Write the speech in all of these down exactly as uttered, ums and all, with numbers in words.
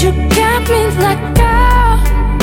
You got me like, girl,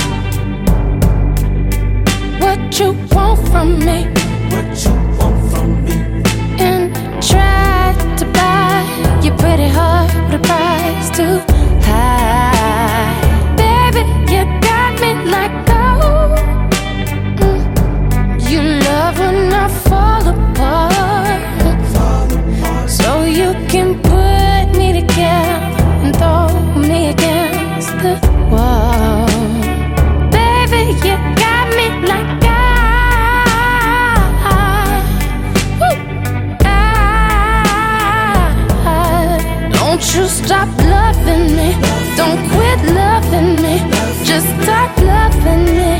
what you want from me? What you want from me? And try to buy your pretty heart with a price too high. Baby, you got me like, oh, mm. You love when I fall apart, Fall apart. so you can put me together and throw me against the wall. Baby, you got me like, I, woo, I, don't you stop loving me, don't quit loving me, just stop loving me.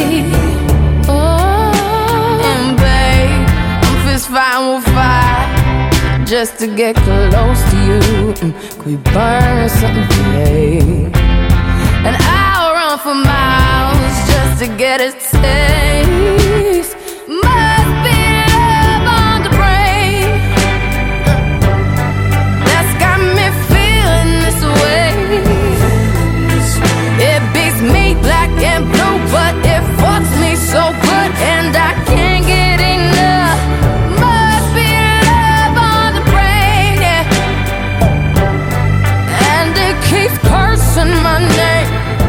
Oh, and babe, I'm fist fighting with fire just to get close to you. Mm, could we burn something today? And I'll run for miles just to get a taste. Must be love on the brain that's got me feeling this way. It beats me black and blue, but it fucks me so good, and I can't get enough. Must be love on the brain, yeah. And it keeps cursing my name.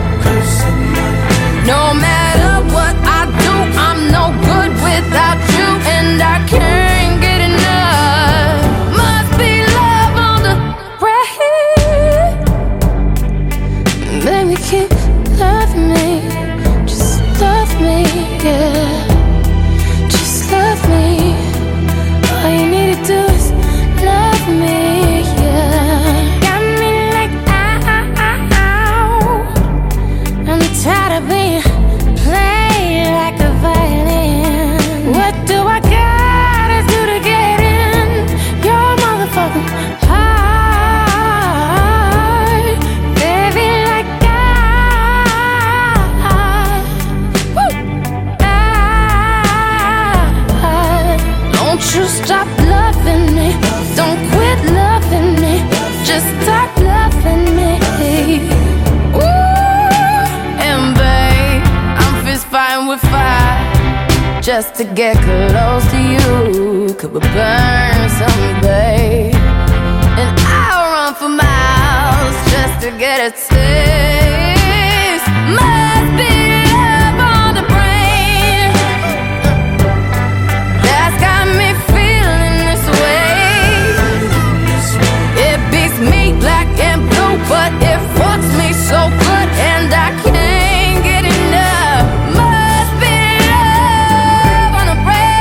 No matter what I do, I'm no good without you, and I can't get enough. Must be love on the brain. Baby, keep loving me, just love me, yeah. Just love me. All you need to do is love me, yeah. Got me like, ow. I'm tired of being played like a violin. What do I gotta do to get in your motherfucking heart? Baby, like I, woo, I, don't you stop loving me, don't quit loving me, just stop loving me. Ooh, and babe, I'm fist fighting with fire just to get close to you. Could we burn something, babe? And I'll run for miles just to get a taste. Must be love on the brain that's got me feeling this way. It beats me black and blue, but it fucks me so good, and I can't get enough. Must be love on the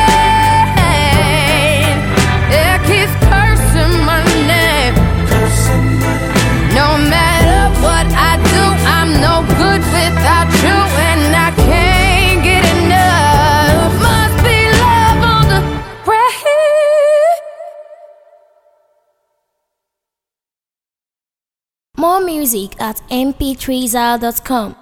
brain. It keeps cursing my name. No matter what I do, I'm no good without you, and I can't get enough. Must be love on the brain. More music at m p three zal dot com.